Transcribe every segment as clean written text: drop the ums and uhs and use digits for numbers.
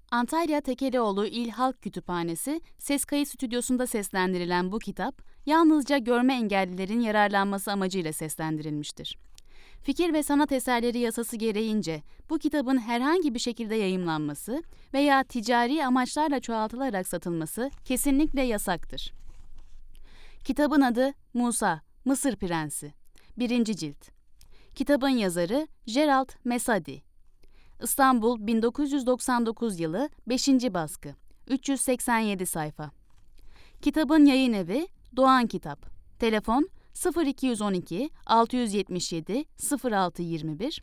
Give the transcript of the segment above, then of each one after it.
Antalya Tekelioğlu İl Halk Kütüphanesi ses kayıt stüdyosunda seslendirilen bu kitap, yalnızca görme engellilerin yararlanması amacıyla seslendirilmiştir. Fikir ve sanat eserleri yasası gereğince bu kitabın herhangi bir şekilde yayımlanması veya ticari amaçlarla çoğaltılarak satılması kesinlikle yasaktır. Kitabın adı Musa, Mısır Prensi. 1. Cilt. Kitabın yazarı Gerald Mesadi. İstanbul 1999 yılı 5. baskı. 387 sayfa. Kitabın yayınevi Doğan Kitap. Telefon 0212 677 0621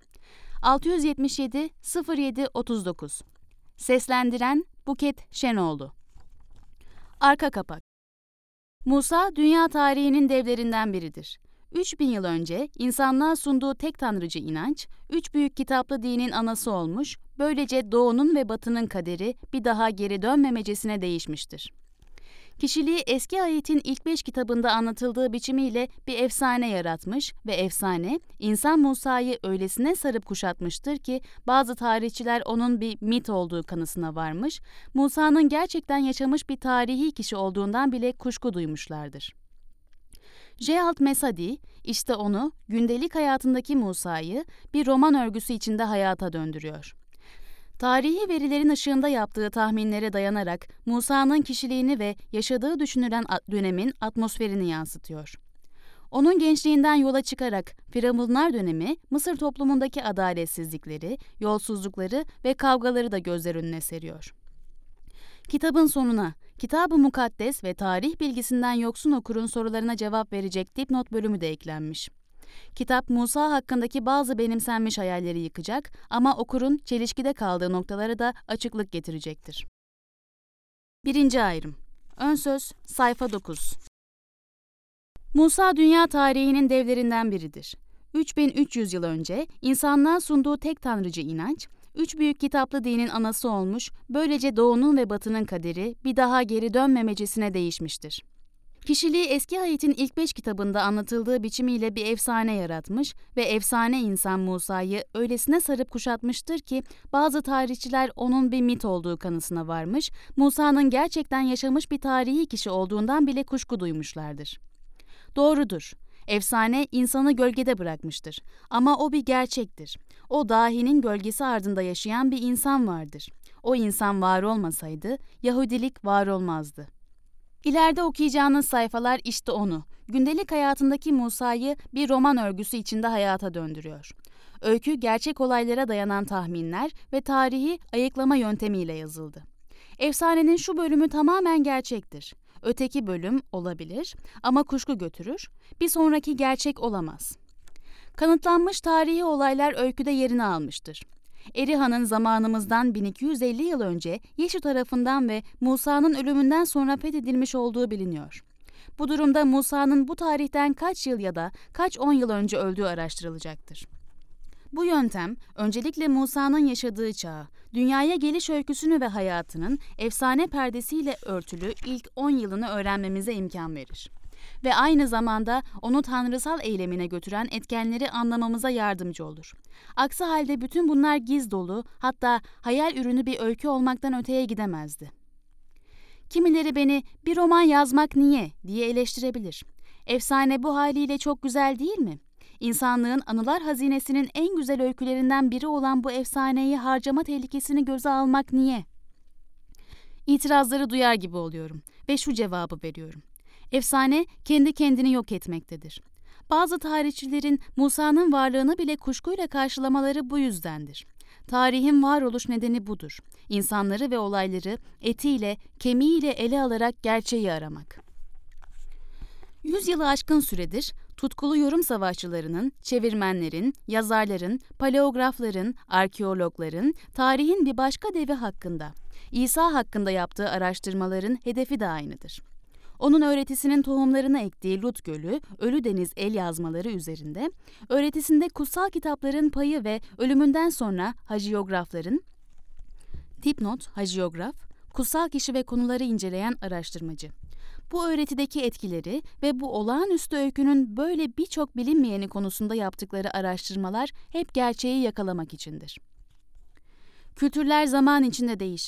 677 07 39. Seslendiren Buket Şenoğlu. Arka kapak. Musa, dünya tarihinin devlerinden biridir. 3000 yıl önce insanlığa sunduğu tek tanrıcı inanç, üç büyük kitaplı dinin anası olmuş, böylece doğunun ve batının kaderi bir daha geri dönmemecesine değişmiştir. Kişiliği eski ayetin ilk 5 kitabında anlatıldığı biçimiyle bir efsane yaratmış ve efsane, insan Musa'yı öylesine sarıp kuşatmıştır ki bazı tarihçiler onun bir mit olduğu kanısına varmış, Musa'nın gerçekten yaşamış bir tarihi kişi olduğundan bile kuşku duymuşlardır. Gerald Mesadi, işte onu, gündelik hayatındaki Musa'yı bir roman örgüsü içinde hayata döndürüyor. Tarihi verilerin ışığında yaptığı tahminlere dayanarak Musa'nın kişiliğini ve yaşadığı düşünülen dönemin atmosferini yansıtıyor. Onun gençliğinden yola çıkarak Firavunlar dönemi Mısır toplumundaki adaletsizlikleri, yolsuzlukları ve kavgaları da gözler önüne seriyor. Kitabın sonuna, Kitab-ı Mukaddes ve tarih bilgisinden yoksun okurun sorularına cevap verecek dipnot bölümü de eklenmiş. Kitap, Musa hakkındaki bazı benimsenmiş hayalleri yıkacak ama okurun çelişkide kaldığı noktalara da açıklık getirecektir. 1. ayrım. Önsöz, sayfa 9. Musa, dünya tarihinin devlerinden biridir. 3300 yıl önce insanlığa sunduğu tek tanrıcı inanç, üç büyük kitaplı dinin anası olmuş, böylece doğunun ve batının kaderi bir daha geri dönmemecesine değişmiştir. Kişiliği eski ayetin ilk 5 kitabında anlatıldığı biçimiyle bir efsane yaratmış ve efsane insan Musa'yı öylesine sarıp kuşatmıştır ki bazı tarihçiler onun bir mit olduğu kanısına varmış, Musa'nın gerçekten yaşamış bir tarihi kişi olduğundan bile kuşku duymuşlardır. Doğrudur. Efsane insanı gölgede bırakmıştır. Ama o bir gerçektir. O dahinin gölgesi ardında yaşayan bir insan vardır. O insan var olmasaydı Yahudilik var olmazdı. İleride okuyacağınız sayfalar işte onu, gündelik hayatındaki Musa'yı bir roman örgüsü içinde hayata döndürüyor. Öykü gerçek olaylara dayanan tahminler ve tarihi ayıklama yöntemiyle yazıldı. Efsanenin şu bölümü tamamen gerçektir. Öteki bölüm olabilir ama kuşku götürür, bir sonraki gerçek olamaz. Kanıtlanmış tarihi olaylar öyküde yerini almıştır. Eriha'nın zamanımızdan 1250 yıl önce Yeşu tarafından ve Musa'nın ölümünden sonra fethedilmiş olduğu biliniyor. Bu durumda Musa'nın bu tarihten kaç yıl ya da kaç 10 yıl önce öldüğü araştırılacaktır. Bu yöntem, öncelikle Musa'nın yaşadığı çağı, dünyaya geliş öyküsünü ve hayatının efsane perdesiyle örtülü ilk 10 yılını öğrenmemize imkan verir. Ve aynı zamanda onu tanrısal eylemine götüren etkenleri anlamamıza yardımcı olur. Aksi halde bütün bunlar giz dolu, hatta hayal ürünü bir öykü olmaktan öteye gidemezdi. Kimileri beni "bir roman yazmak niye?" diye eleştirebilir. Efsane bu haliyle çok güzel değil mi? İnsanlığın anılar hazinesinin en güzel öykülerinden biri olan bu efsaneyi harcama tehlikesini göze almak niye? İtirazları duyar gibi oluyorum ve şu cevabı veriyorum. Efsane kendi kendini yok etmektedir. Bazı tarihçilerin Musa'nın varlığını bile kuşkuyla karşılamaları bu yüzdendir. Tarihin varoluş nedeni budur. İnsanları ve olayları etiyle, kemiğiyle ele alarak gerçeği aramak. 100 yılı aşkın süredir tutkulu yorum savaşçılarının, çevirmenlerin, yazarların, paleografların, arkeologların, tarihin bir başka devi hakkında, İsa hakkında yaptığı araştırmaların hedefi de aynıdır. Onun öğretisinin tohumlarını ektiği Lut Gölü, Ölü Deniz el yazmaları üzerinde, öğretisinde kutsal kitapların payı ve ölümünden sonra hajiyografların, dipnot, hajiyograf, kutsal kişi ve konuları inceleyen araştırmacı. Bu öğretideki etkileri ve bu olağanüstü öykünün böyle birçok bilinmeyeni konusunda yaptıkları araştırmalar hep gerçeği yakalamak içindir. Kültürler zaman içinde değişir.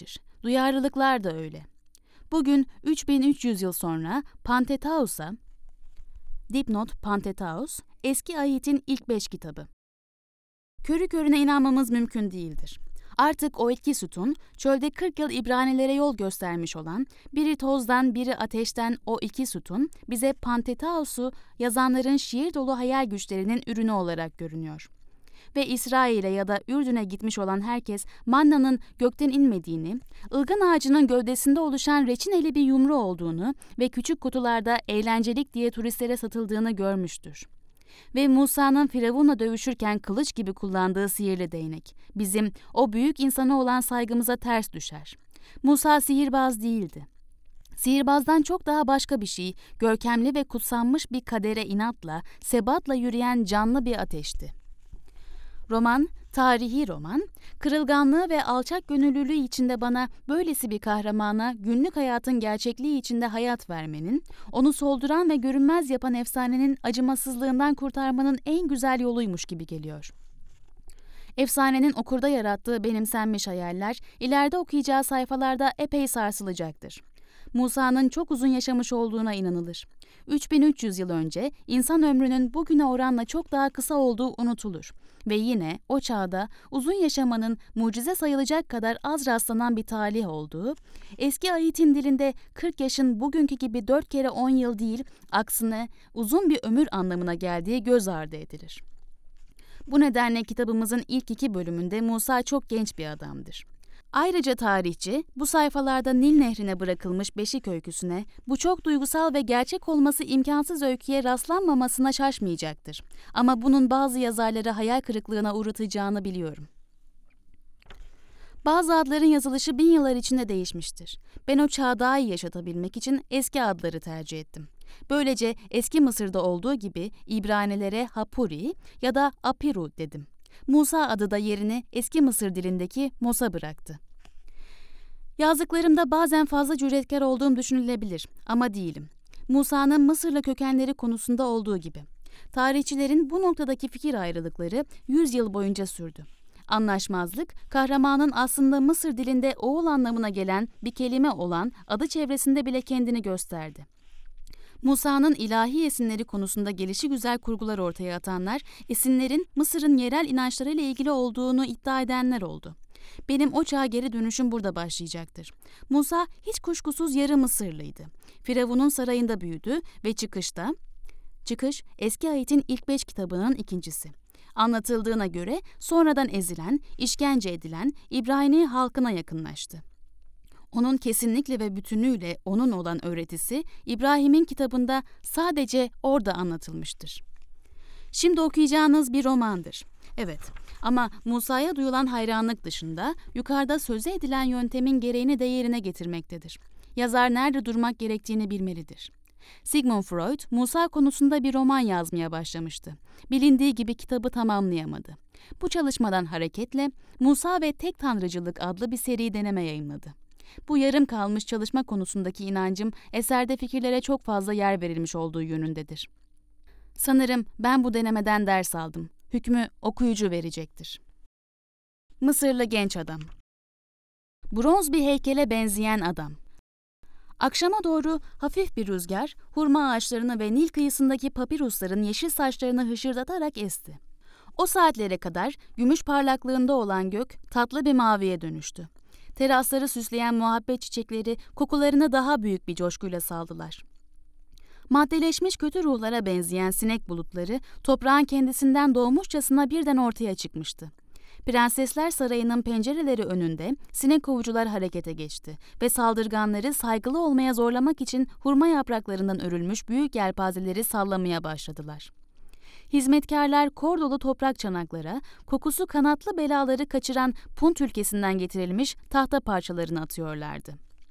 Duyarlılıklar da öyle. Bugün 3300 yıl sonra Pentateuch'a, dipnot Pentateuch, Eski Ahit'in ilk 5 kitabı. Körü körüne inanmamız mümkün değildir. Artık o iki sütun, çölde 40 yıl İbranilere yol göstermiş olan, biri tozdan biri ateşten o iki sütun, bize Pentateuch'u yazanların şiir dolu hayal güçlerinin ürünü olarak görünüyor. Ve İsrail'e ya da Ürdün'e gitmiş olan herkes mannanın gökten inmediğini, ılgın ağacının gövdesinde oluşan reçineli bir yumru olduğunu ve küçük kutularda eğlencelik diye turistlere satıldığını görmüştür. Ve Musa'nın Firavun'la dövüşürken kılıç gibi kullandığı sihirli değnek, bizim o büyük insana olan saygımıza ters düşer. Musa sihirbaz değildi. Sihirbazdan çok daha başka bir şey, görkemli ve kutsanmış bir kadere inatla, sebatla yürüyen canlı bir ateşti. Roman, tarihi roman, kırılganlığı ve alçak gönüllülüğü içinde bana böylesi bir kahramana günlük hayatın gerçekliği içinde hayat vermenin, onu solduran ve görünmez yapan efsanenin acımasızlığından kurtarmanın en güzel yoluymuş gibi geliyor. Efsanenin okurda yarattığı benimsenmiş hayaller, ileride okuyacağı sayfalarda epey sarsılacaktır. Musa'nın çok uzun yaşamış olduğuna inanılır. 3300 yıl önce insan ömrünün bugüne oranla çok daha kısa olduğu unutulur. Ve yine o çağda uzun yaşamanın mucize sayılacak kadar az rastlanan bir talih olduğu, eski Ahit'in dilinde 40 yaşın bugünkü gibi 4 kere 10 yıl değil, aksine uzun bir ömür anlamına geldiği göz ardı edilir. Bu nedenle kitabımızın ilk 2 bölümünde Musa çok genç bir adamdır. Ayrıca tarihçi, bu sayfalarda Nil Nehri'ne bırakılmış Beşik öyküsüne, bu çok duygusal ve gerçek olması imkansız öyküye rastlanmamasına şaşmayacaktır. Ama bunun bazı yazarları hayal kırıklığına uğratacağını biliyorum. Bazı adların yazılışı 1000 yıllar içinde değişmiştir. Ben o çağı daha iyi yaşatabilmek için eski adları tercih ettim. Böylece eski Mısır'da olduğu gibi İbranilere Hapuri ya da Apiru dedim. Musa adı da yerini eski Mısır dilindeki Mosa bıraktı. Yazdıklarımda bazen fazla cüretkar olduğum düşünülebilir ama değilim. Musa'nın Mısır'la kökenleri konusunda olduğu gibi. Tarihçilerin bu noktadaki fikir ayrılıkları 100 yıl boyunca sürdü. Anlaşmazlık, kahramanın aslında Mısır dilinde oğul anlamına gelen bir kelime olan adı çevresinde bile kendini gösterdi. Musa'nın ilahi esinleri konusunda gelişigüzel kurgular ortaya atanlar, esinlerin Mısır'ın yerel inançlarıyla ilgili olduğunu iddia edenler oldu. Benim o çağa geri dönüşüm burada başlayacaktır. Musa hiç kuşkusuz yarı Mısırlıydı. Firavun'un sarayında büyüdü ve Çıkış, Eski Ahit'in ilk 5 kitabının ikincisi. Anlatıldığına göre sonradan ezilen, işkence edilen İbrani halkına yakınlaştı. Onun kesinlikle ve bütünüyle onun olan öğretisi İbrahim'in kitabında sadece orada anlatılmıştır. Şimdi okuyacağınız bir romandır. Evet, ama Musa'ya duyulan hayranlık dışında yukarıda söze edilen yöntemin gereğini de yerine getirmektedir. Yazar nerede durmak gerektiğini bilmelidir. Sigmund Freud, Musa konusunda bir roman yazmaya başlamıştı. Bilindiği gibi kitabı tamamlayamadı. Bu çalışmadan hareketle Musa ve Tek Tanrıcılık adlı bir seri deneme yayımladı. Bu yarım kalmış çalışma konusundaki inancım eserde fikirlere çok fazla yer verilmiş olduğu yönündedir. Sanırım ben bu denemeden ders aldım. Hükmü okuyucu verecektir. Mısırlı genç adam. Bronz bir heykele benzeyen adam. Akşama doğru hafif bir rüzgar, hurma ağaçlarını ve Nil kıyısındaki papirusların yeşil saçlarını hışırdatarak esti. O saatlere kadar gümüş parlaklığında olan gök tatlı bir maviye dönüştü. Terasları süsleyen muhabbet çiçekleri kokularını daha büyük bir coşkuyla saldılar. Maddeleşmiş kötü ruhlara benzeyen sinek bulutları toprağın kendisinden doğmuşçasına birden ortaya çıkmıştı. Prensesler Sarayı'nın pencereleri önünde sinek kovucular harekete geçti ve saldırganları saygılı olmaya zorlamak için hurma yapraklarından örülmüş büyük yelpazeleri sallamaya başladılar. Hizmetkarlar kor dolu toprak çanaklara, kokusu kanatlı belaları kaçıran Punt ülkesinden getirilmiş tahta parçalarını atıyorlardı.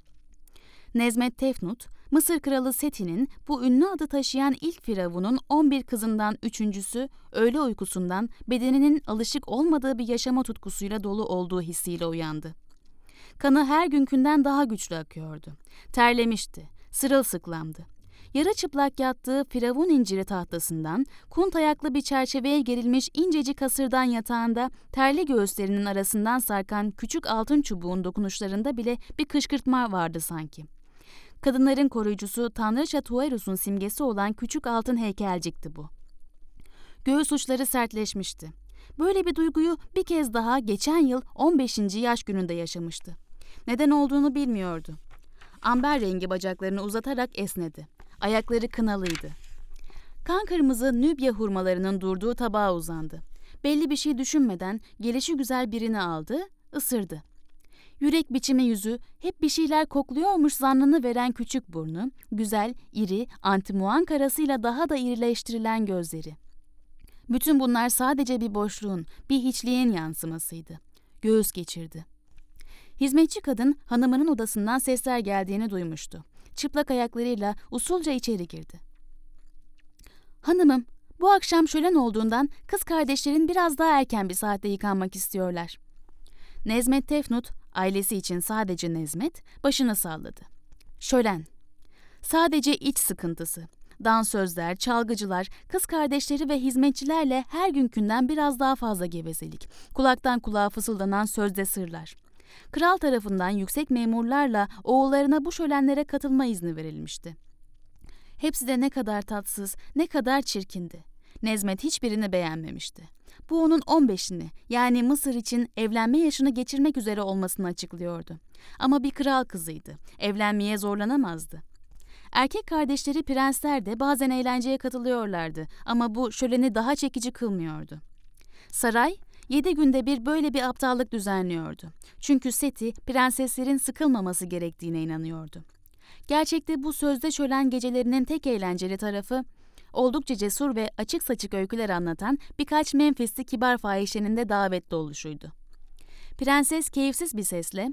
Nezmet Tefnut, Mısır kralı Seti'nin bu ünlü adı taşıyan ilk firavunun 11 kızından 3.'sü öğle uykusundan bedeninin alışık olmadığı bir yaşama tutkusuyla dolu olduğu hissiyle uyandı. Kanı her günkünden daha güçlü akıyordu. Terlemişti, sırılsıklamdı. Yarı çıplak yattığı firavun inciri tahtasından, kunt ayaklı bir çerçeveye gerilmiş incecik hasırdan yatağında, terli göğüslerinin arasından sarkan küçük altın çubuğun dokunuşlarında bile bir kışkırtma vardı sanki. Kadınların koruyucusu Tanrıça Tuerus'un simgesi olan küçük altın heykelcikti bu. Göğüs uçları sertleşmişti. Böyle bir duyguyu bir kez daha geçen yıl 15. yaş gününde yaşamıştı. Neden olduğunu bilmiyordu. Amber rengi bacaklarını uzatarak esnedi. Ayakları kınalıydı. Kan kırmızı Nübya hurmalarının durduğu tabağa uzandı. Belli bir şey düşünmeden gelişigüzel birini aldı, ısırdı. Yürek biçimi yüzü, hep bir şeyler kokluyormuş zannını veren küçük burnu, güzel, iri, antimuan karasıyla daha da irileştirilen gözleri. Bütün bunlar sadece bir boşluğun, bir hiçliğin yansımasıydı. Göğüs geçirdi. Hizmetçi kadın hanımının odasından sesler geldiğini duymuştu. Çıplak ayaklarıyla usulca içeri girdi. "Hanımım, bu akşam şölen olduğundan kız kardeşlerin biraz daha erken bir saatte yıkanmak istiyorlar." Nezmet Tefnut, ailesi için sadece Nezmet, başını salladı. Şölen. Sadece iç sıkıntısı. Dansözler, çalgıcılar, kız kardeşleri ve hizmetçilerle her günkünden biraz daha fazla gevezelik. Kulaktan kulağa fısıldanan sözde sırlar. Kral tarafından yüksek memurlarla oğullarına bu şölenlere katılma izni verilmişti. Hepsi de ne kadar tatsız, ne kadar çirkindi. Nezmet hiçbirini beğenmemişti. Bu onun 15'ini, yani Mısır için evlenme yaşını geçirmek üzere olmasını açıklıyordu. Ama bir kral kızıydı. Evlenmeye zorlanamazdı. Erkek kardeşleri prensler de bazen eğlenceye katılıyorlardı ama bu şöleni daha çekici kılmıyordu. Saray, 7 günde bir böyle bir aptallık düzenliyordu. Çünkü Seti, prenseslerin sıkılmaması gerektiğine inanıyordu. Gerçekte bu sözde şölen gecelerinin tek eğlenceli tarafı, oldukça cesur ve açık saçık öyküler anlatan birkaç Memphisli kibar fahişenin de davetli oluşuydu. Prenses keyifsiz bir sesle,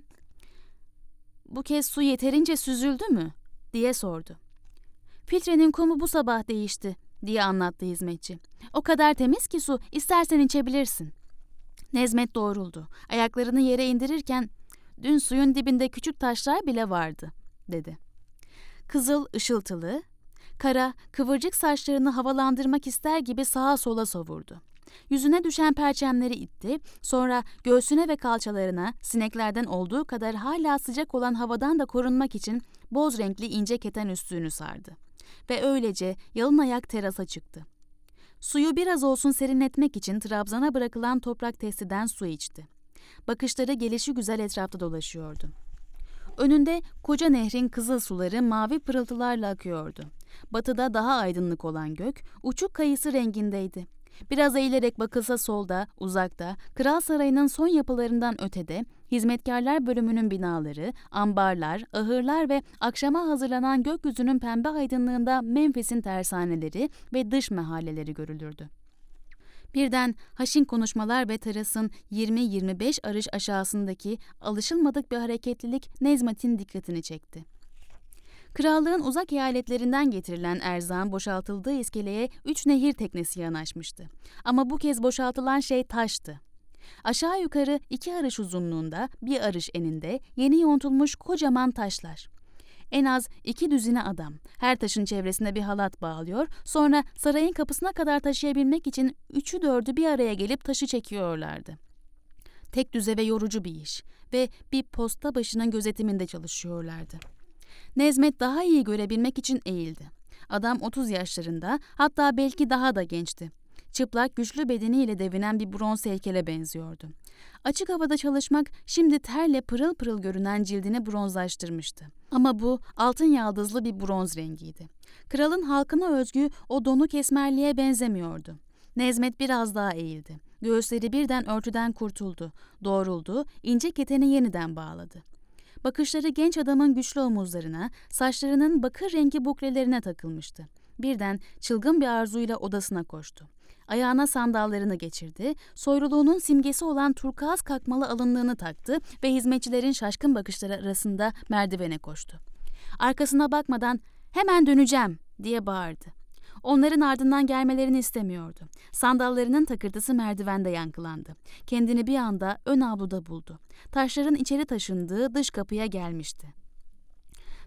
"Bu kez su yeterince süzüldü mü?" diye sordu. "Filtrenin kumu bu sabah değişti," diye anlattı hizmetçi. "O kadar temiz ki su, istersen içebilirsin." Nezmet doğruldu. Ayaklarını yere indirirken, "Dün suyun dibinde küçük taşlar bile vardı," dedi. Kızıl ışıltılı, kara, kıvırcık saçlarını havalandırmak ister gibi sağa sola savurdu. Yüzüne düşen perçemleri itti, sonra göğsüne ve kalçalarına sineklerden olduğu kadar hala sıcak olan havadan da korunmak için boz renkli ince keten üstlüğünü sardı. Ve öylece yalın ayak terasa çıktı. Suyu biraz olsun serinletmek için trabzana bırakılan toprak testiden su içti. Bakışları gelişigüzel etrafta dolaşıyordu. Önünde koca nehrin kızıl suları mavi pırıltılarla akıyordu. Batıda daha aydınlık olan gök, uçuk kayısı rengindeydi. Biraz eğilerek bakılsa solda, uzakta, Kral Sarayı'nın son yapılarından ötede, hizmetkarlar bölümünün binaları, ambarlar, ahırlar ve akşama hazırlanan gökyüzünün pembe aydınlığında Memphis'in tersaneleri ve dış mahalleleri görülürdü. Birden haşin konuşmalar ve terasın 20-25 arış aşağısındaki alışılmadık bir hareketlilik Nezmet'in dikkatini çekti. Krallığın uzak eyaletlerinden getirilen erzağın boşaltıldığı iskeleye 3 nehir teknesi yanaşmıştı. Ama bu kez boşaltılan şey taştı. Aşağı yukarı 2 arış uzunluğunda, 1 arış eninde yeni yontulmuş kocaman taşlar. En az 2 düzine adam, her taşın çevresine bir halat bağlıyor, sonra sarayın kapısına kadar taşıyabilmek için 3'ü 4'ü bir araya gelip taşı çekiyorlardı. Tek düze ve yorucu bir iş ve bir posta başının gözetiminde çalışıyorlardı. Nezmet daha iyi görebilmek için eğildi. Adam 30 yaşlarında, hatta belki daha da gençti. Çıplak, güçlü bedeniyle devinen bir bronz heykele benziyordu. Açık havada çalışmak şimdi terle pırıl pırıl görünen cildini bronzlaştırmıştı. Ama bu altın yaldızlı bir bronz rengiydi. Kralın halkına özgü o donuk esmerliğe benzemiyordu. Nezmet biraz daha eğildi. Göğüsleri birden örtüden kurtuldu. Doğruldu, ince keteni yeniden bağladı. Bakışları genç adamın güçlü omuzlarına, saçlarının bakır rengi buklelerine takılmıştı. Birden çılgın bir arzuyla odasına koştu. Ayağına sandallarını geçirdi, soyluluğunun simgesi olan turkuaz kakmalı alınlığını taktı ve hizmetçilerin şaşkın bakışları arasında merdivene koştu. Arkasına bakmadan "Hemen döneceğim," diye bağırdı. Onların ardından gelmelerini istemiyordu. Sandallarının takırtısı merdivende yankılandı. Kendini bir anda ön avluda buldu. Taşların içeri taşındığı dış kapıya gelmişti.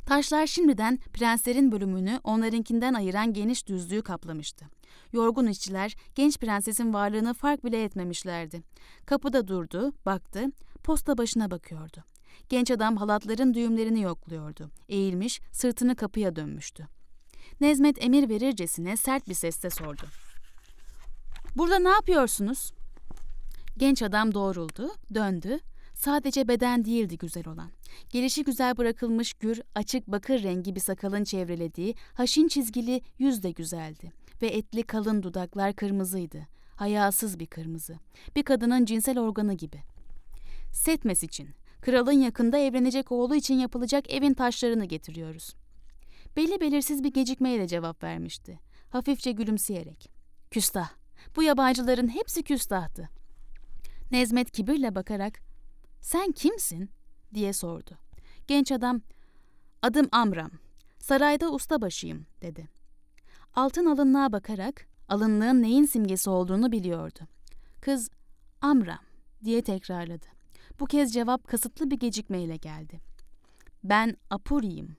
Taşlar şimdiden prenslerin bölümünü onlarınkinden ayıran geniş düzlüğü kaplamıştı. Yorgun işçiler genç prensesin varlığını fark bile etmemişlerdi. Kapıda durdu, baktı, posta başına bakıyordu. Genç adam halatların düğümlerini yokluyordu. Eğilmiş, sırtını kapıya dönmüştü. Nezmet emir verircesine sert bir sesle sordu. "Burada ne yapıyorsunuz?" Genç adam doğruldu, döndü. Sadece beden değildi güzel olan. Gelişi güzel bırakılmış gür, açık bakır rengi bir sakalın çevrelediği, haşin çizgili yüz de güzeldi. Ve etli kalın dudaklar kırmızıydı. Hayasız bir kırmızı. Bir kadının cinsel organı gibi. Setmes için, kralın yakında evlenecek oğlu için yapılacak evin taşlarını getiriyoruz. Belli belirsiz bir gecikmeyle cevap vermişti. Hafifçe gülümseyerek. Küstah. Bu yabancıların hepsi küstahtı. Nezmet kibirle bakarak, "Sen kimsin?" diye sordu. Genç adam, "Adım Amram. Sarayda ustabaşıyım," dedi. Altın alınlığa bakarak alınlığın neyin simgesi olduğunu biliyordu. Kız, "Amram," diye tekrarladı. Bu kez cevap kasıtlı bir gecikmeyle geldi. "Ben Apuri'yim."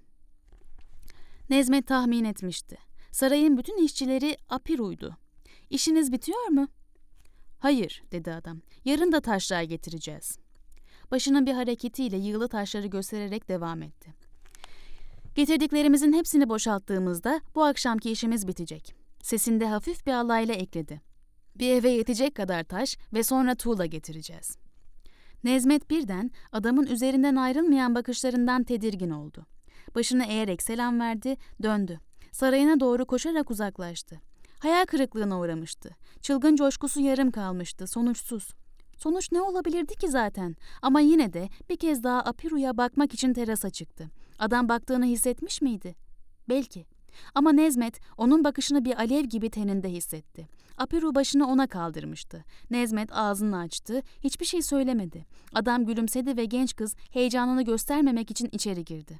Nezmet tahmin etmişti. Sarayın bütün işçileri Apiruydu. "İşiniz bitiyor mu?" "Hayır," dedi adam. "Yarın da taşlar getireceğiz." Başının bir hareketiyle yığılı taşları göstererek devam etti. "Getirdiklerimizin hepsini boşalttığımızda bu akşamki işimiz bitecek." Sesinde hafif bir alayla ekledi. "Bir eve yetecek kadar taş ve sonra tuğla getireceğiz." Nezmet birden adamın üzerinden ayrılmayan bakışlarından tedirgin oldu. Başını eğerek selam verdi, döndü. Sarayına doğru koşarak uzaklaştı. Hayal kırıklığına uğramıştı. Çılgın coşkusu yarım kalmıştı, sonuçsuz. Sonuç ne olabilirdi ki zaten? Ama yine de bir kez daha Apiru'ya bakmak için terasa çıktı. Adam baktığını hissetmiş miydi? Belki. Ama Nezmet onun bakışını bir alev gibi teninde hissetti. Apiru başını ona kaldırmıştı. Nezmet ağzını açtı, hiçbir şey söylemedi. Adam gülümsedi ve genç kız heyecanını göstermemek için içeri girdi.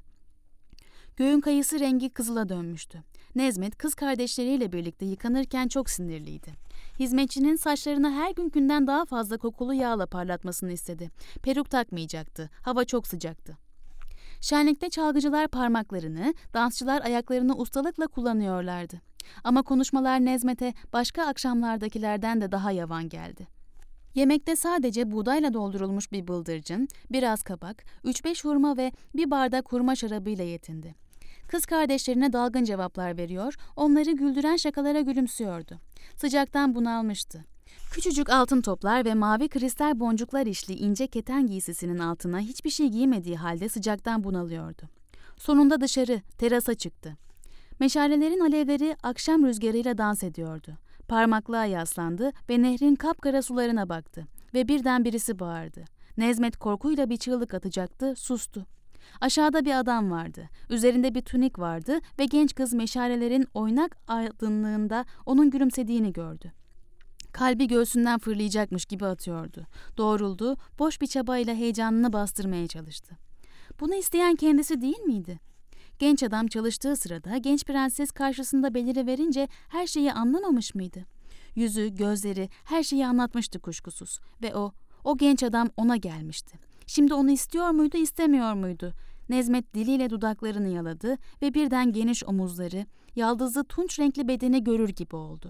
Göğün kayısı rengi kızıla dönmüştü. Nezmet kız kardeşleriyle birlikte yıkanırken çok sinirliydi. Hizmetçinin saçlarını her günkünden daha fazla kokulu yağla parlatmasını istedi. Peruk takmayacaktı. Hava çok sıcaktı. Şenlikte çalgıcılar parmaklarını, dansçılar ayaklarını ustalıkla kullanıyorlardı. Ama konuşmalar Nezmet'e başka akşamlardakilerden de daha yavan geldi. Yemekte sadece buğdayla doldurulmuş bir bıldırcın, biraz kabak, 3-5 hurma ve bir bardak hurma şarabıyla yetindi. Kız kardeşlerine dalgın cevaplar veriyor, onları güldüren şakalara gülümsüyordu. Sıcaktan bunalmıştı. Küçücük altın toplar ve mavi kristal boncuklar işli ince keten giysisinin altına hiçbir şey giymediği halde sıcaktan bunalıyordu. Sonunda dışarı, terasa çıktı. Meşalelerin alevleri akşam rüzgarıyla dans ediyordu. Parmaklığa yaslandı ve nehrin kapkara sularına baktı. Ve birden birisi bağırdı. Nezmet korkuyla bir çığlık atacaktı, sustu. Aşağıda bir adam vardı. Üzerinde bir tunik vardı ve genç kız meşalelerin oynak aydınlığında onun gülümsediğini gördü. Kalbi göğsünden fırlayacakmış gibi atıyordu. Doğruldu, boş bir çabayla heyecanını bastırmaya çalıştı. Bunu isteyen kendisi değil miydi? Genç adam çalıştığı sırada genç prenses karşısında beliriverince her şeyi anlamamış mıydı? Yüzü, gözleri her şeyi anlatmıştı kuşkusuz ve o genç adam ona gelmişti. Şimdi onu istiyor muydu, istemiyor muydu? Nezmet diliyle dudaklarını yaladı ve birden geniş omuzları, yaldızlı tunç renkli bedeni görür gibi oldu.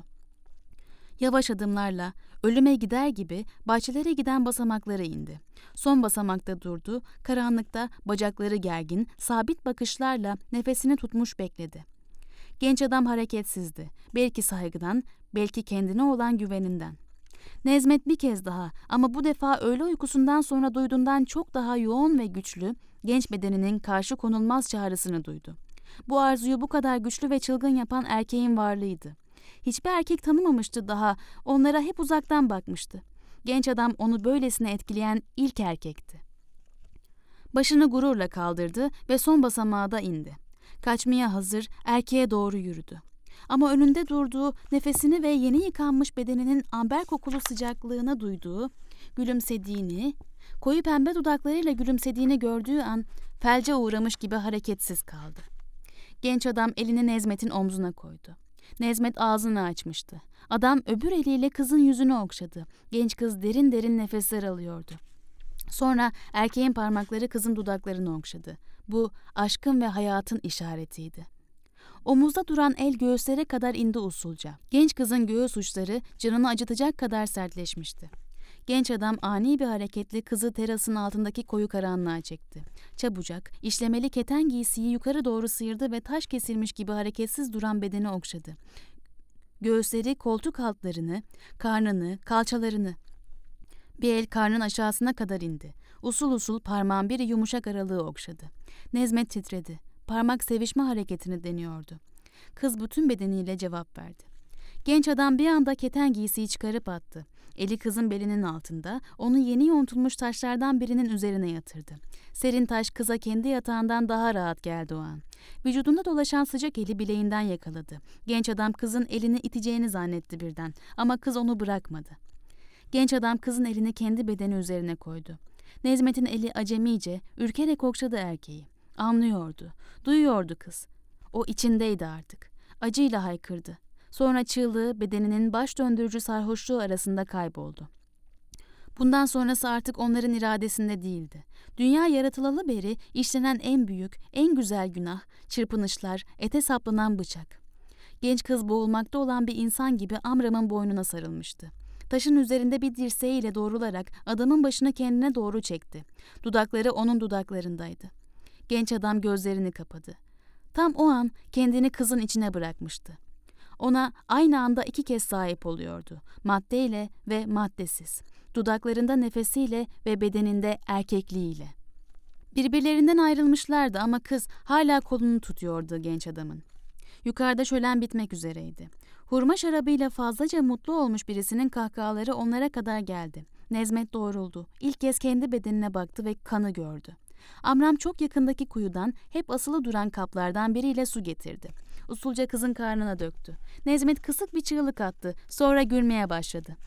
Yavaş adımlarla, ölüme gider gibi bahçelere giden basamaklara indi. Son basamakta durdu, karanlıkta bacakları gergin, sabit bakışlarla nefesini tutmuş bekledi. Genç adam hareketsizdi. Belki saygıdan, belki kendine olan güveninden. Nezmet bir kez daha ama bu defa öğle uykusundan sonra duyduğundan çok daha yoğun ve güçlü, genç bedeninin karşı konulmaz çağrısını duydu. Bu arzuyu bu kadar güçlü ve çılgın yapan erkeğin varlığıydı. Hiçbir erkek tanımamıştı daha, onlara hep uzaktan bakmıştı. Genç adam onu böylesine etkileyen ilk erkekti. Başını gururla kaldırdı ve son basamağa da indi. Kaçmaya hazır, erkeğe doğru yürüdü. Ama önünde durduğu, nefesini ve yeni yıkanmış bedeninin amber kokulu sıcaklığını duyduğu, gülümsediğini, koyu pembe dudaklarıyla gülümsediğini gördüğü an felce uğramış gibi hareketsiz kaldı. Genç adam elini Nezmet'in omzuna koydu. Nezmet ağzını açmıştı. Adam öbür eliyle kızın yüzünü okşadı. Genç kız derin derin nefesler alıyordu. Sonra erkeğin parmakları kızın dudaklarını okşadı. Bu aşkın ve hayatın işaretiydi. Omuzda duran el göğüslere kadar indi usulca. Genç kızın göğüs uçları canını acıtacak kadar sertleşmişti. Genç adam ani bir hareketle kızı terasın altındaki koyu karanlığa çekti. Çabucak, işlemeli keten giysiyi yukarı doğru sıyırdı ve taş kesilmiş gibi hareketsiz duran bedeni okşadı. Göğüsleri, koltuk altlarını, karnını, kalçalarını. Bir el karnın aşağısına kadar indi. Usul usul parmağın biri yumuşak aralığı okşadı. Nezmet titredi. Parmak sevişme hareketini deniyordu. Kız bütün bedeniyle cevap verdi. Genç adam bir anda keten giysiyi çıkarıp attı. Eli kızın belinin altında, onu yeni yontulmuş taşlardan birinin üzerine yatırdı. Serin taş kıza kendi yatağından daha rahat geldi o an. Vücudunda dolaşan sıcak eli bileğinden yakaladı. Genç adam kızın elini iteceğini zannetti birden ama kız onu bırakmadı. Genç adam kızın elini kendi bedeni üzerine koydu. Nezmet'in eli acemice, ürkerek okşadı erkeği. Anlıyordu, duyuyordu kız. O içindeydi artık. Acıyla haykırdı. Sonra çığlığı bedeninin baş döndürücü sarhoşluğu arasında kayboldu. Bundan sonrası artık onların iradesinde değildi. Dünya yaratılalı beri işlenen en büyük, en güzel günah, çırpınışlar, ete saplanan bıçak. Genç kız boğulmakta olan bir insan gibi Amram'ın boynuna sarılmıştı. Taşın üzerinde bir dirseğiyle doğrularak adamın başını kendine doğru çekti. Dudakları onun dudaklarındaydı. Genç adam gözlerini kapadı. Tam o an kendini kızın içine bırakmıştı. Ona aynı anda 2 kez sahip oluyordu. Maddeyle ve maddesiz. Dudaklarında nefesiyle ve bedeninde erkekliğiyle. Birbirlerinden ayrılmışlardı ama kız hala kolunu tutuyordu genç adamın. Yukarıda şölen bitmek üzereydi. Hurma şarabıyla fazlaca mutlu olmuş birisinin kahkahaları onlara kadar geldi. Nezmet doğruldu. İlk kez kendi bedenine baktı ve kanı gördü. Amram çok yakındaki kuyudan hep asılı duran kaplardan biriyle su getirdi. Usulca kızın karnına döktü. Nezmet kısık bir çığlık attı. Sonra gülmeye başladı.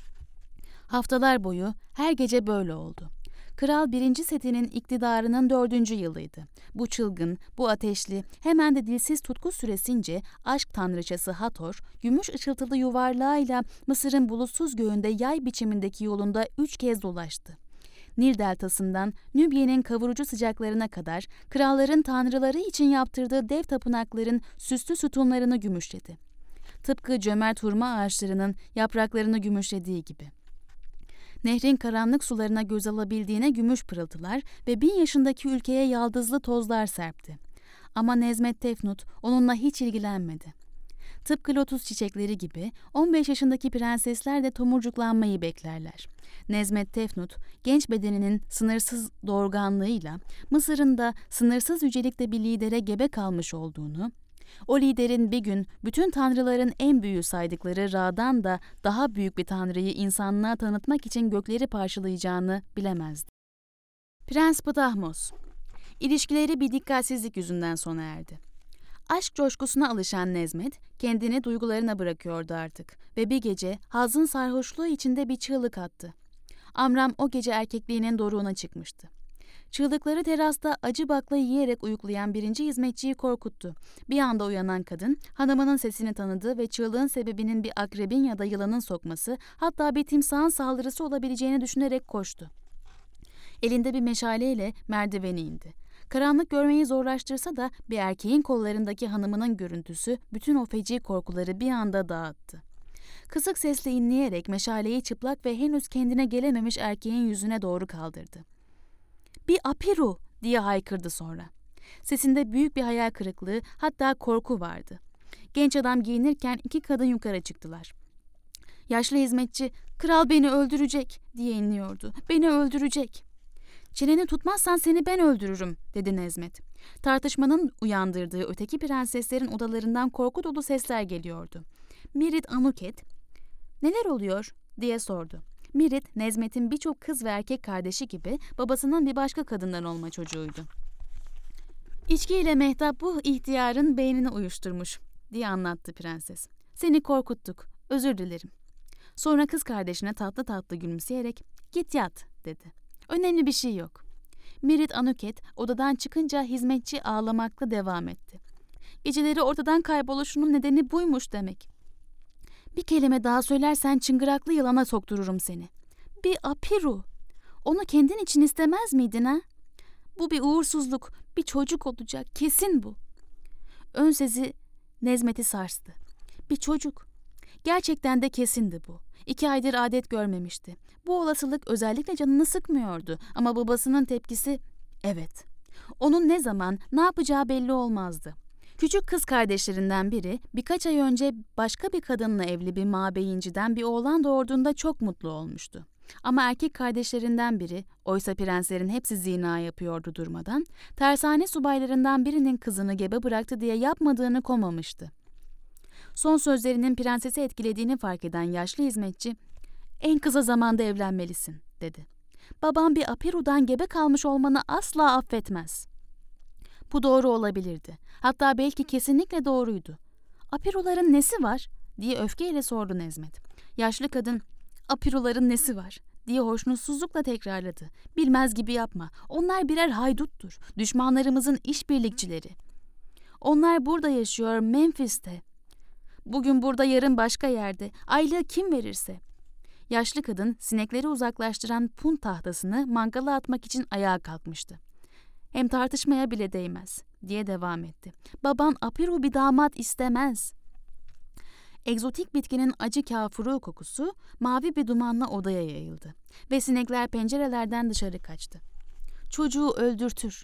Haftalar boyu her gece böyle oldu. Kral 1. Seti'nin iktidarının 4. yılıydı. Bu çılgın, bu ateşli, hemen de dilsiz tutku süresince aşk tanrıçası Hathor, gümüş ışıltılı yuvarlağıyla Mısır'ın bulutsuz göğünde yay biçimindeki yolunda 3 kez dolaştı. Nil deltasından Nübye'nin kavurucu sıcaklarına kadar kralların tanrıları için yaptırdığı dev tapınakların süslü sütunlarını gümüşledi. Tıpkı cömert hurma ağaçlarının yapraklarını gümüşlediği gibi. Nehrin karanlık sularına göz alabildiğine gümüş pırıltılar ve 1000 yaşındaki ülkeye yaldızlı tozlar serpti. Ama Nezmet Tefnut onunla hiç ilgilenmedi. Tıpkı lotus çiçekleri gibi 15 yaşındaki prensesler de tomurcuklanmayı beklerler. Nezmet Tefnut, genç bedeninin sınırsız doğurganlığıyla Mısır'ın da sınırsız yücelikte bir lidere gebe kalmış olduğunu, o liderin bir gün bütün tanrıların en büyüğü saydıkları Ra'dan da daha büyük bir tanrıyı insanlığa tanıtmak için gökleri parçalayacağını bilemezdi. Prens Ptahmos, ilişkileri bir dikkatsizlik yüzünden sona erdi. Aşk coşkusuna alışan Nezmet, kendini duygularına bırakıyordu artık ve bir gece hazın sarhoşluğu içinde bir çığlık attı. Amram o gece erkekliğinin doruğuna çıkmıştı. Çığlıkları terasta acı bakla yiyerek uyuklayan 1. hizmetçiyi korkuttu. Bir anda uyanan kadın, hanımının sesini tanıdı ve çığlığın sebebinin bir akrebin ya da yılanın sokması, hatta bir timsahın saldırısı olabileceğini düşünerek koştu. Elinde bir meşaleyle merdiveni indi. Karanlık görmeyi zorlaştırsa da bir erkeğin kollarındaki hanımının görüntüsü bütün o feci korkuları bir anda dağıttı. Kısık sesle inleyerek meşaleyi çıplak ve henüz kendine gelememiş erkeğin yüzüne doğru kaldırdı. "Bir apiru!" diye haykırdı sonra. Sesinde büyük bir hayal kırıklığı, hatta korku vardı. Genç adam giyinirken 2 kadın yukarı çıktılar. Yaşlı hizmetçi, "Kral beni öldürecek!" diye inliyordu. "Beni öldürecek!" "Çeneni tutmazsan seni ben öldürürüm," dedi Nezmet. Tartışmanın uyandırdığı öteki prenseslerin odalarından korku dolu sesler geliyordu. Mirit Anuket, "Neler oluyor?" diye sordu. Mirit, Nezmet'in birçok kız ve erkek kardeşi gibi babasının bir başka kadından olma çocuğuydu. "İçkiyle Mehtap bu ihtiyarın beynini uyuşturmuş," diye anlattı prenses. "Seni korkuttuk, özür dilerim." Sonra kız kardeşine tatlı tatlı gülümseyerek, "Git yat," dedi. "Önemli bir şey yok." Mirit Anuket odadan çıkınca hizmetçi ağlamakla devam etti. "Geceleri ortadan kayboluşunun nedeni buymuş demek. Bir kelime daha söylersen çıngıraklı yılana soktururum seni." "Bir apiru." Onu kendin için istemez miydin ha? Bu bir uğursuzluk, bir çocuk olacak, kesin bu. Ön sezi Nezmet'i sarstı. Bir çocuk. Gerçekten de kesindi bu. 2 aydır adet görmemişti. Bu olasılık özellikle canını sıkmıyordu ama babasının tepkisi evet. Onun ne zaman, ne yapacağı belli olmazdı. Küçük kız kardeşlerinden biri birkaç ay önce başka bir kadınla evli bir mabeyinciden bir oğlan doğurduğunda çok mutlu olmuştu. Ama erkek kardeşlerinden biri, oysa prenslerin hepsi zina yapıyordu durmadan, tersane subaylarından birinin kızını gebe bıraktı diye yapmadığını komamıştı. Son sözlerinin prensesi etkilediğini fark eden yaşlı hizmetçi, "En kısa zamanda evlenmelisin," dedi. "Babam bir Apiru'dan gebe kalmış olmanı asla affetmez." Bu doğru olabilirdi. Hatta belki kesinlikle doğruydu. "Apiruların nesi var?" diye öfkeyle sordu Nezmet. Yaşlı kadın, "Apiruların nesi var?" diye hoşnutsuzlukla tekrarladı. "Bilmez gibi yapma. Onlar birer hayduttur. Düşmanlarımızın işbirlikçileri. Onlar burada yaşıyor, Memphis'te. Bugün burada, yarın başka yerde. Aylığı kim verirse." Yaşlı kadın sinekleri uzaklaştıran pun tahtasını mangala atmak için ayağa kalkmıştı. "Hem tartışmaya bile değmez," diye devam etti. "Baban Apiru bir damat istemez." Egzotik bitkinin acı kafuru kokusu mavi bir dumanla odaya yayıldı ve sinekler pencerelerden dışarı kaçtı. "Çocuğu öldürtür."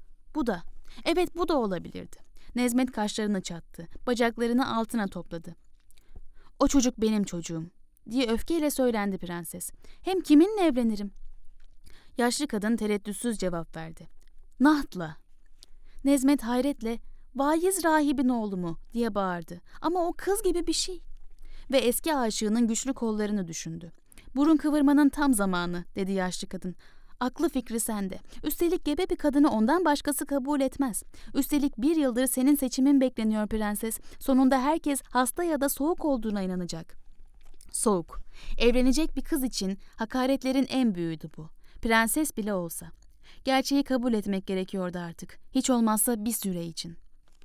Evet bu da olabilirdi. Nezmet kaşlarını çattı, bacaklarını altına topladı. "O çocuk benim çocuğum," diye öfkeyle söylendi prenses. "Hem kiminle evlenirim?" Yaşlı kadın tereddütsüz cevap verdi. "Naht'la." Nezmet hayretle, "Vaiz rahibin oğlu mu?" diye bağırdı. "Ama o kız gibi bir şey." Ve eski aşığının güçlü kollarını düşündü. "Burun kıvırmanın tam zamanı," dedi yaşlı kadın. "Aklı fikri sende. Üstelik gebe bir kadını ondan başkası kabul etmez. Üstelik 1 yıldır senin seçimin bekleniyor prenses. Sonunda herkes hasta ya da soğuk olduğuna inanacak." Soğuk. Evlenecek bir kız için hakaretlerin en büyüğüydü bu. Prenses bile olsa. Gerçeği kabul etmek gerekiyordu artık. Hiç olmazsa bir süre için.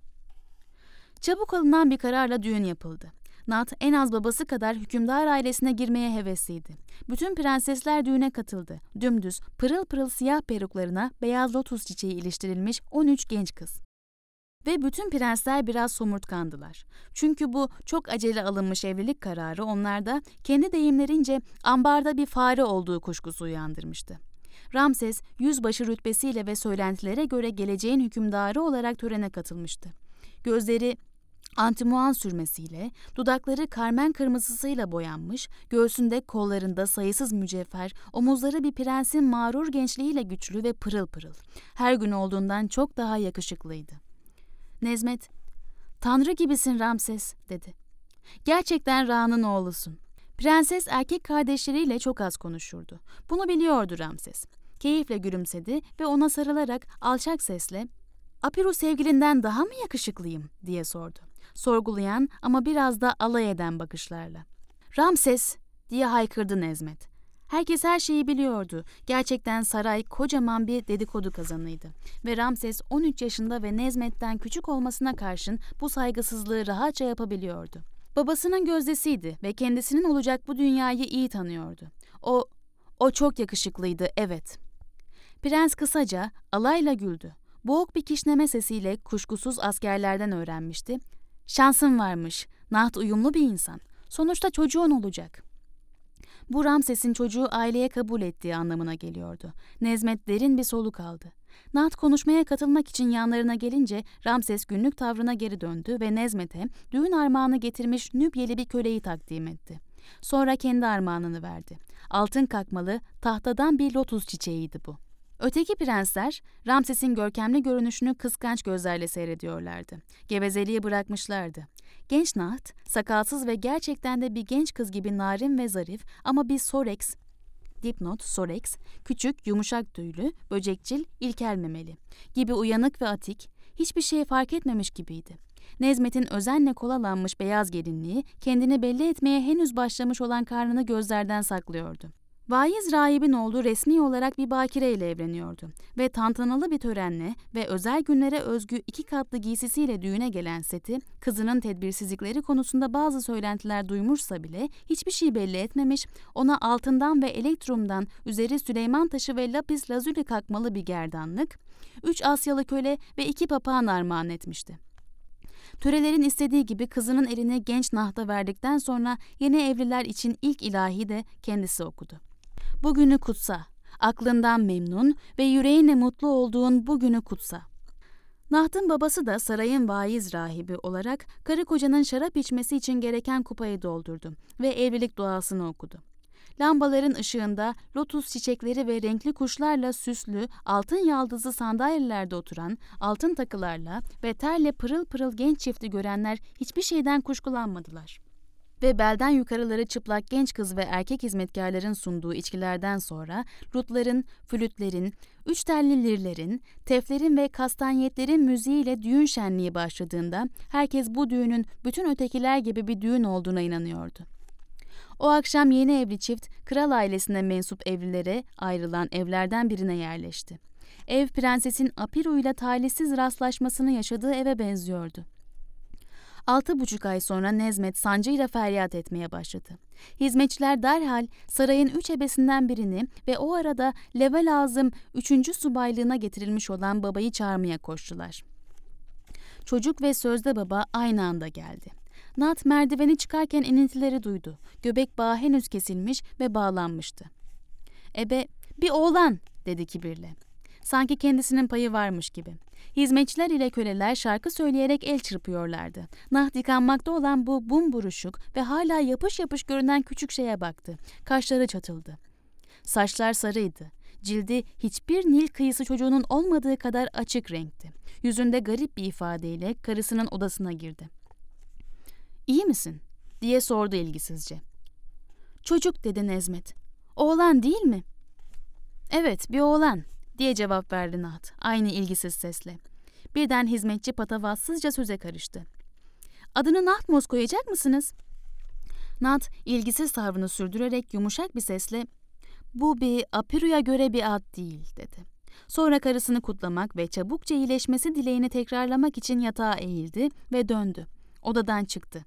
Çabuk alınan bir kararla düğün yapıldı. Naht en az babası kadar hükümdar ailesine girmeye hevesliydi. Bütün prensesler düğüne katıldı. Dümdüz, pırıl pırıl siyah peruklarına beyaz lotus çiçeği iliştirilmiş 13 genç kız. Ve bütün prensler biraz somurtkandılar. Çünkü bu çok acele alınmış evlilik kararı onlarda kendi deyimlerince ambarda bir fare olduğu kuşkusu uyandırmıştı. Ramses, yüzbaşı rütbesiyle ve söylentilere göre geleceğin hükümdarı olarak törene katılmıştı. Gözleri antimuan sürmesiyle, dudakları karmen kırmızısıyla boyanmış, göğsünde, kollarında sayısız mücevher, omuzları bir prensin mağrur gençliğiyle güçlü ve pırıl pırıl. Her gün olduğundan çok daha yakışıklıydı. Nezmet, "Tanrı gibisin Ramses," dedi. "Gerçekten Ra'nın oğlusun." Prenses erkek kardeşleriyle çok az konuşurdu. Bunu biliyordu Ramses. Keyifle gülümsedi ve ona sarılarak alçak sesle, "Apiru sevgilinden daha mı yakışıklıyım?" diye sordu. Sorgulayan ama biraz da alay eden bakışlarla. "Ramses!" diye haykırdı Nezmet. Herkes her şeyi biliyordu. Gerçekten saray kocaman bir dedikodu kazanıydı. Ve Ramses 13 yaşında ve Nezmet'ten küçük olmasına karşın bu saygısızlığı rahatça yapabiliyordu. Babasının gözdesiydi ve kendisinin olacak bu dünyayı iyi tanıyordu. O çok yakışıklıydı, evet. Prens kısaca, alayla güldü. Boğuk bir kişneme sesiyle kuşkusuz askerlerden öğrenmişti. "Şansın varmış, Naht uyumlu bir insan. Sonuçta çocuğun olacak." Bu Ramses'in çocuğu aileye kabul ettiği anlamına geliyordu. Nezmet derin bir soluk aldı. Naht konuşmaya katılmak için yanlarına gelince Ramses günlük tavrına geri döndü ve Nezmet'e düğün armağanı getirmiş Nübyeli bir köleyi takdim etti. Sonra kendi armağanını verdi. Altın kakmalı, tahtadan bir lotus çiçeğiydi bu. Öteki prensler Ramses'in görkemli görünüşünü kıskanç gözlerle seyrediyorlardı. Gevezeliği bırakmışlardı. Genç Naht, sakalsız ve gerçekten de bir genç kız gibi narin ve zarif ama bir soreks, dipnot soreks, küçük, yumuşak tüylü, böcekçil, ilkel memeli gibi uyanık ve atik, hiçbir şey fark etmemiş gibiydi. Nezmet'in özenle kolalanmış beyaz gelinliği kendini belli etmeye henüz başlamış olan karnını gözlerden saklıyordu. Vaiz rahibin oğlu resmi olarak bir bakire ile evleniyordu ve tantanalı bir törenle ve özel günlere özgü 2 katlı giysisiyle düğüne gelen Seti, kızının tedbirsizlikleri konusunda bazı söylentiler duymuşsa bile hiçbir şey belli etmemiş, ona altından ve elektrumdan üzeri Süleyman taşı ve lapis lazuli kakmalı bir gerdanlık, 3 Asyalı köle ve 2 papağan armağan etmişti. Törelerin istediği gibi kızının eline genç Naht'a verdikten sonra yeni evliler için ilk ilahi de kendisi okudu. Bugünü kutsa, aklından memnun ve yüreğinle mutlu olduğun bugünü kutsa. Naht'ın babası da sarayın vaiz rahibi olarak karı kocanın şarap içmesi için gereken kupayı doldurdu ve evlilik duasını okudu. Lambaların ışığında lotus çiçekleri ve renkli kuşlarla süslü, altın yaldızlı sandalyelerde oturan, altın takılarla ve terle pırıl pırıl genç çifti görenler hiçbir şeyden kuşkulanmadılar. Ve belden yukarıları çıplak genç kız ve erkek hizmetkarların sunduğu içkilerden sonra rutların, flütlerin, 3 telli lirlerin, teflerin ve kastanyetlerin müziğiyle düğün şenliği başladığında herkes bu düğünün bütün ötekiler gibi bir düğün olduğuna inanıyordu. O akşam yeni evli çift, kral ailesine mensup evlilere ayrılan evlerden birine yerleşti. Ev prensesin Apiru ile talihsiz rastlaşmasını yaşadığı eve benziyordu. 6,5 ay sonra Nezmet sancıyla feryat etmeye başladı. Hizmetçiler derhal sarayın 3 ebesinden birini ve o arada Levelazım 3. subaylığına getirilmiş olan babayı çağırmaya koştular. Çocuk ve sözde baba aynı anda geldi. Naht merdiveni çıkarken iniltileri duydu. Göbek bağı henüz kesilmiş ve bağlanmıştı. "Ebe, bir oğlan," dedi kibirle. Sanki kendisinin payı varmış gibi. Hizmetçiler ile köleler şarkı söyleyerek el çırpıyorlardı. Naht yıkanmakta olan bu bumburuşuk ve hala yapış yapış görünen küçük şeye baktı. Kaşları çatıldı. Saçlar sarıydı. Cildi hiçbir Nil kıyısı çocuğunun olmadığı kadar açık renkti. Yüzünde garip bir ifadeyle karısının odasına girdi. "İyi misin?" diye sordu ilgisizce. "Çocuk," dedi Nezmet. "Oğlan değil mi?" "Evet, bir oğlan," diye cevap verdi Naht, aynı ilgisiz sesle. Birden hizmetçi patavatsızca söze karıştı. "Adını Nahtmos koyacak mısınız?" Naht ilgisiz tavrını sürdürerek yumuşak bir sesle "Bu bir Apiru'ya göre bir ad değil," dedi. Sonra karısını kutlamak ve çabukça iyileşmesi dileğini tekrarlamak için yatağa eğildi ve döndü. Odadan çıktı.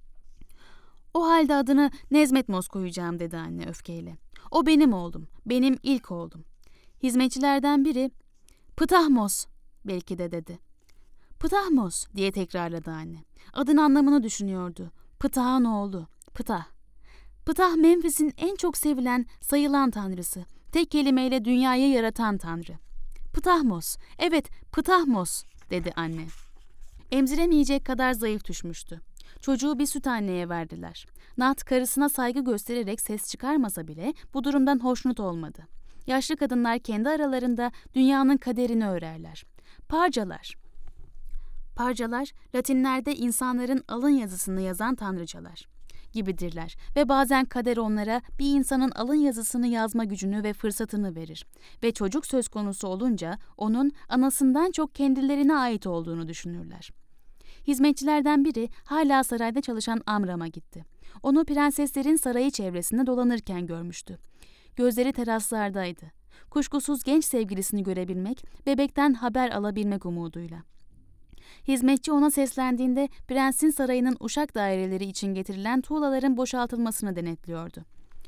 "O halde adını Nezmetmos koyacağım," dedi anne öfkeyle. "O benim oğlum, benim ilk oğlum." Hizmetçilerden biri "Ptahmos," belki de dedi. "Ptahmos," diye tekrarladı anne. Adın anlamını düşünüyordu. Ptah'ın oğlu, Ptah. Ptah Memphis'in en çok sevilen, sayılan tanrısı. Tek kelimeyle dünyayı yaratan tanrı. "Ptahmos, evet Ptahmos," dedi anne. Emziremeyecek kadar zayıf düşmüştü. Çocuğu bir süt anneye verdiler. Naht karısına saygı göstererek ses çıkarmasa bile bu durumdan hoşnut olmadı. Yaşlı kadınlar kendi aralarında dünyanın kaderini örerler. Parcalar. Parcalar, Latinlerde insanların alın yazısını yazan tanrıçalar gibidirler ve bazen kader onlara bir insanın alın yazısını yazma gücünü ve fırsatını verir ve çocuk söz konusu olunca onun anasından çok kendilerine ait olduğunu düşünürler. Hizmetçilerden biri hala sarayda çalışan Amram'a gitti. Onu prenseslerin sarayı çevresinde dolanırken görmüştü. Gözleri teraslardaydı. Kuşkusuz genç sevgilisini görebilmek, bebekten haber alabilmek umuduyla. Hizmetçi ona seslendiğinde prensin sarayının uşak daireleri için getirilen tuğlaların boşaltılmasını denetliyordu.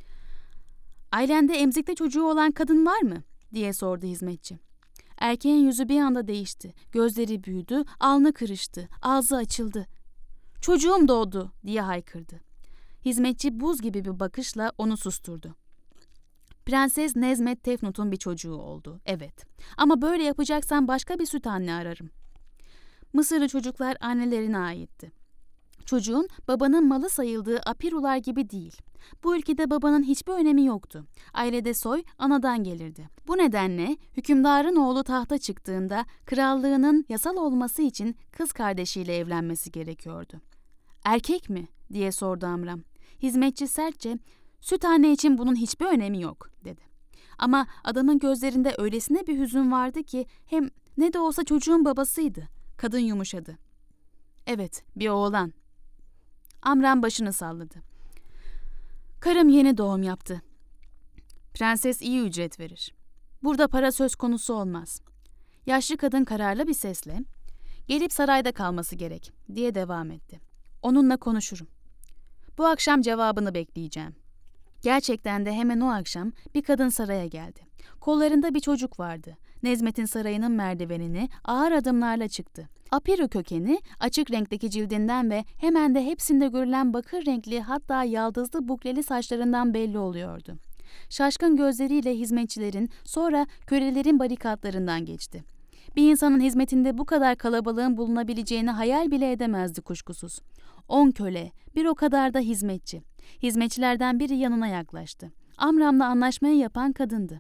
"Ailende emzikte çocuğu olan kadın var mı?" diye sordu hizmetçi. Erkeğin yüzü bir anda değişti. Gözleri büyüdü, alnı kırıştı, ağzı açıldı. "Çocuğum doğdu," diye haykırdı. Hizmetçi buz gibi bir bakışla onu susturdu. "Prenses Nezmet Tefnut'un bir çocuğu oldu, evet. Ama böyle yapacaksan başka bir süt anne ararım." Mısırlı çocuklar annelerine aitti. Çocuğun babanın malı sayıldığı Apirular gibi değil. Bu ülkede babanın hiçbir önemi yoktu. Ailede soy anadan gelirdi. Bu nedenle hükümdarın oğlu tahta çıktığında krallığının yasal olması için kız kardeşiyle evlenmesi gerekiyordu. "Erkek mi?" diye sordu Amram. Hizmetçi sertçe, "Süt anne için bunun hiçbir önemi yok," dedi. Ama adamın gözlerinde öylesine bir hüzün vardı ki hem ne de olsa çocuğun babasıydı. Kadın yumuşadı. "Evet, bir oğlan." Amram başını salladı. "Karım yeni doğum yaptı." Prenses iyi ücret verir. Burada para söz konusu olmaz. Yaşlı kadın kararlı bir sesle, gelip sarayda kalması gerek diye devam etti. Onunla konuşurum. Bu akşam cevabını bekleyeceğim. Gerçekten de hemen o akşam bir kadın saraya geldi. Kollarında bir çocuk vardı. Nezmet'in sarayının merdivenini ağır adımlarla çıktı. Apiru kökeni açık renkteki cildinden ve hemen de hepsinde görülen bakır renkli hatta yaldızlı bukleli saçlarından belli oluyordu. Şaşkın gözleriyle hizmetçilerin sonra kölelerin barikatlarından geçti. Bir insanın hizmetinde bu kadar kalabalığın bulunabileceğini hayal bile edemezdi kuşkusuz. 10 köle, bir o kadar da hizmetçi. Hizmetçilerden biri yanına yaklaştı. Amram'la anlaşmayı yapan kadındı.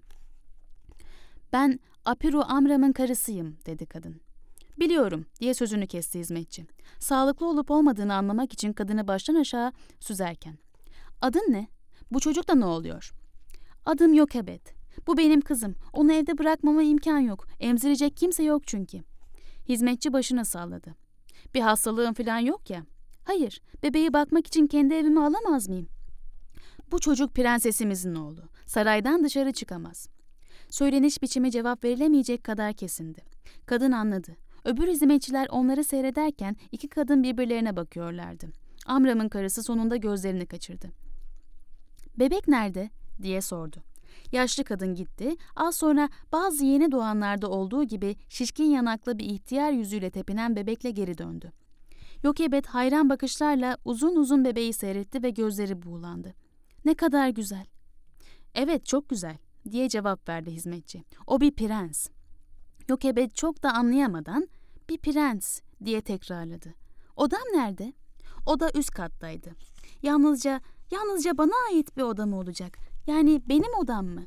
"Ben Apiru Amram'ın karısıyım," dedi kadın. "Biliyorum," diye sözünü kesti hizmetçi. Sağlıklı olup olmadığını anlamak için kadını baştan aşağı süzerken. "Adın ne? Bu çocuk da ne oluyor?" "Adım Yokebet. Bu benim kızım. Onu evde bırakmama imkan yok. Emzirecek kimse yok çünkü." Hizmetçi başını salladı. "Bir hastalığın falan yok ya?" "Hayır, bebeği bakmak için kendi evime alamaz mıyım?" "Bu çocuk prensesimizin oğlu. Saraydan dışarı çıkamaz." Söyleniş biçimi cevap verilemeyecek kadar kesindi. Kadın anladı. Öbür hizmetçiler onları seyrederken iki kadın birbirlerine bakıyorlardı. Amram'ın karısı sonunda gözlerini kaçırdı. "Bebek nerede?" diye sordu. Yaşlı kadın gitti. Az sonra bazı yeni doğanlarda olduğu gibi şişkin yanaklı bir ihtiyar yüzüyle tepinen bebekle geri döndü. Yokebet hayran bakışlarla uzun uzun bebeği seyretti ve gözleri buğulandı. "Ne kadar güzel." "Evet, çok güzel," diye cevap verdi hizmetçi. "O bir prens." Yokebet çok da anlayamadan "Bir prens," diye tekrarladı. "Odam nerede?" "O da üst kattaydı." Yalnızca bana ait bir oda mı olacak? Yani benim odam mı?"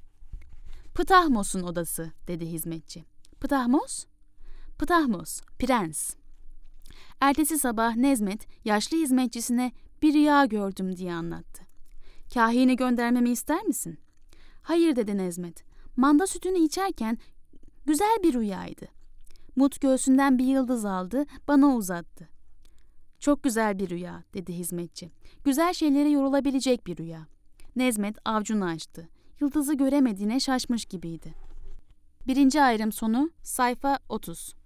"Ptahmos'un odası," dedi hizmetçi. "Ptahmos?" "Ptahmos, prens." Ertesi sabah Nezmet yaşlı hizmetçisine "Bir rüya gördüm," diye anlattı. "Kahini göndermemi ister misin?" "Hayır," dedi Nezmet. "Manda sütünü içerken güzel bir rüyaydı." Mut göğsünden bir yıldız aldı, bana uzattı. "Çok güzel bir rüya," dedi hizmetçi. "Güzel şeylere yorulabilecek bir rüya." Nezmet avcunu açtı. Yıldızı göremediğine şaşmış gibiydi. 1. ayrım sonu, sayfa 30.